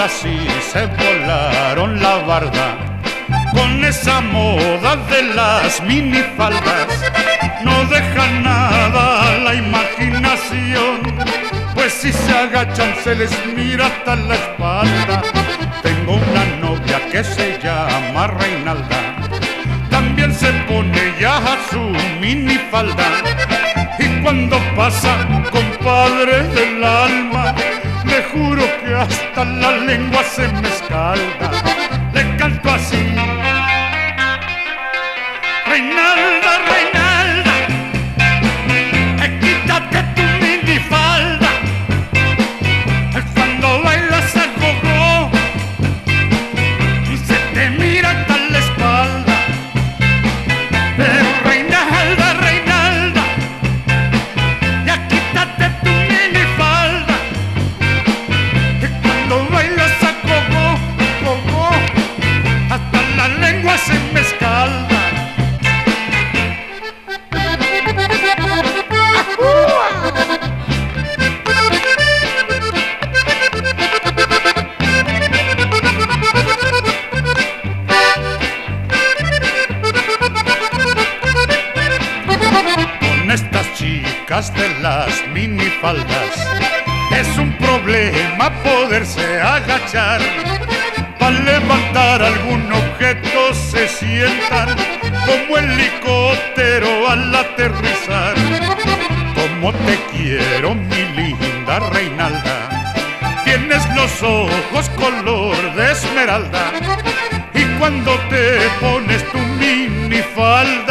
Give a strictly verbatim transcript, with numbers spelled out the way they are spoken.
ahora sí se volaron la barda con esa moda de las minifaldas. No deja nada a la imaginación, pues si se agachan se les mira hasta la espalda. Tengo una novia que se llama Reinalda, también se pone ya su minifalda. Y cuando pasa, compadre del alma, le juro que hasta la lengua se me escalda. Le canto así: Reinalda, Reinalda, eh, quítate tu minifalda. Cuando bailas a gogo, se te mira hasta la espalda. Pero Reinalda, Reinalda, ya quítate tu minifalda. Cuando bailas a gogo, gogo, hasta la lengua se me escalda. Estas chicas de las minifaldas es un problema poderse agachar. Para levantar algún objeto se sientan como helicóptero al aterrizar. Como te quiero, mi linda Reinalda, tienes los ojos color de esmeralda. Y cuando te pones tu minifalda,